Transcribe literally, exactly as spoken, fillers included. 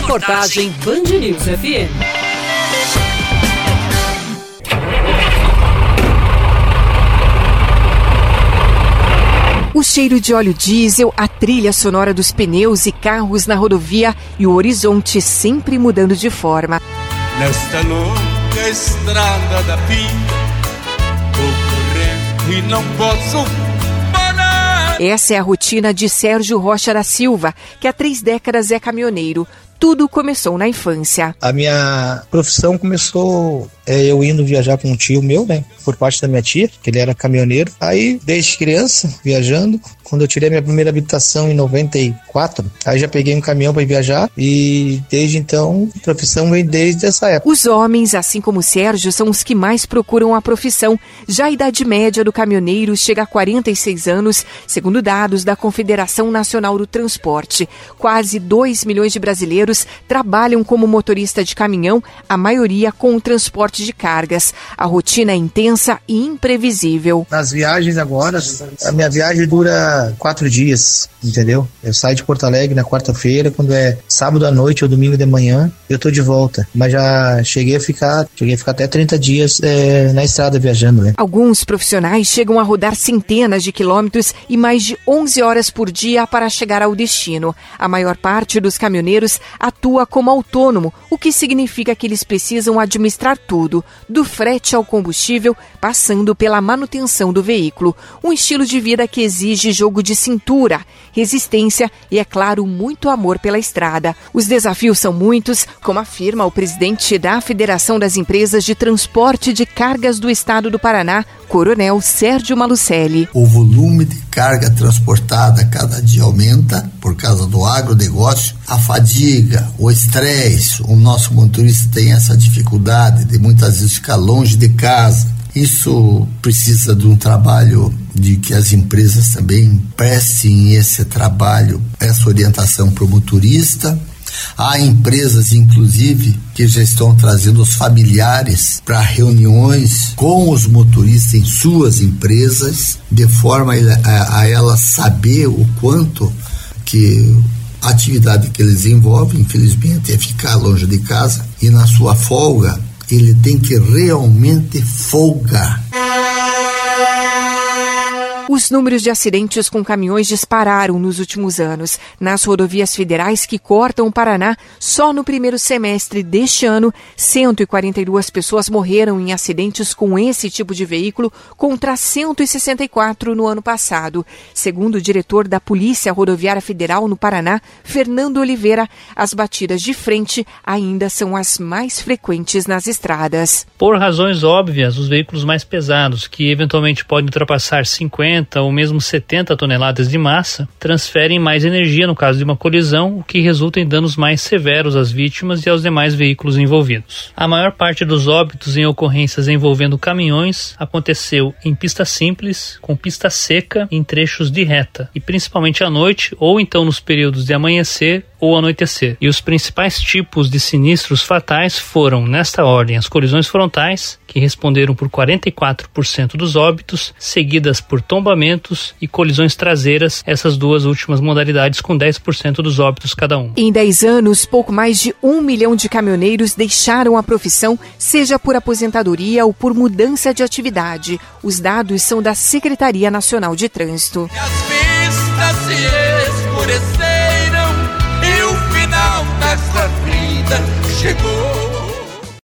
Reportagem Band News F M. O cheiro de óleo diesel, a trilha sonora dos pneus e carros na rodovia e o horizonte sempre mudando de forma. Nesta longa estrada da vida, vou correndo e não posso parar. Essa é a rotina de Sérgio Rocha da Silva, que há três décadas é caminhoneiro. Tudo começou na infância. A minha profissão começou é, eu indo viajar com um tio meu, né? Por parte da minha tia, que ele era caminhoneiro. Aí, desde criança, viajando. Quando eu tirei minha primeira habilitação em noventa e quatro, aí já peguei um caminhão para viajar. E desde então, a profissão vem desde essa época. Os homens, assim como o Sérgio, são os que mais procuram a profissão. Já a idade média do caminhoneiro chega a quarenta e seis anos, segundo dados da Confederação Nacional do Transporte. Quase dois milhões de brasileiros trabalham como motorista de caminhão, a maioria com o transporte de cargas. A rotina é intensa e imprevisível. Nas viagens agora, a minha viagem dura quatro dias, entendeu? Eu saio de Porto Alegre na quarta-feira, quando é sábado à noite ou domingo de manhã, eu tô de volta. Mas já cheguei a ficar, cheguei a ficar até trinta dias é, na estrada viajando, né? Alguns profissionais chegam a rodar centenas de quilômetros e mais de onze horas por dia para chegar ao destino. A maior parte dos caminhoneiros atua como autônomo, o que significa que eles precisam administrar tudo, do frete ao combustível, passando pela manutenção do veículo. Um estilo de vida que exige jogo de cintura, resistência e, é claro, muito amor pela estrada. Os desafios são muitos, como afirma o presidente da Federação das Empresas de Transporte de Cargas do Estado do Paraná, Coronel Sérgio Malucelli. O volume de carga transportada cada dia aumenta por causa do agronegócio. A fadiga, o estresse, o nosso motorista tem essa dificuldade de muitas vezes ficar longe de casa. Isso precisa de um trabalho de que as empresas também prestem esse trabalho, essa orientação para o motorista. Há empresas, inclusive, que já estão trazendo os familiares para reuniões com os motoristas em suas empresas, de forma a, a elas saber o quanto que a atividade que eles desenvolvem, infelizmente, é ficar longe de casa, e na sua folga ele tem que realmente folgar. Os números de acidentes com caminhões dispararam nos últimos anos. Nas rodovias federais que cortam o Paraná, só no primeiro semestre deste ano, cento e quarenta e duas pessoas morreram em acidentes com esse tipo de veículo, contra cento e sessenta e quatro no ano passado. Segundo o diretor da Polícia Rodoviária Federal no Paraná, Fernando Oliveira, as batidas de frente ainda são as mais frequentes nas estradas. Por razões óbvias, os veículos mais pesados, que eventualmente podem ultrapassar cinquenta ou mesmo setenta toneladas de massa, transferem mais energia no caso de uma colisão, o que resulta em danos mais severos às vítimas e aos demais veículos envolvidos. A maior parte dos óbitos em ocorrências envolvendo caminhões aconteceu em pista simples, com pista seca, em trechos de reta, e principalmente à noite ou então nos períodos de amanhecer ou anoitecer. E os principais tipos de sinistros fatais foram, nesta ordem, as colisões frontais, que responderam por quarenta e quatro por cento dos óbitos, seguidas por tombamentos e colisões traseiras, essas duas últimas modalidades com dez por cento dos óbitos cada um. Em dez anos, pouco mais de um milhão de caminhoneiros deixaram a profissão, seja por aposentadoria ou por mudança de atividade. Os dados são da Secretaria Nacional de Trânsito. As vistas se escureceram e o final dessa vida chegou.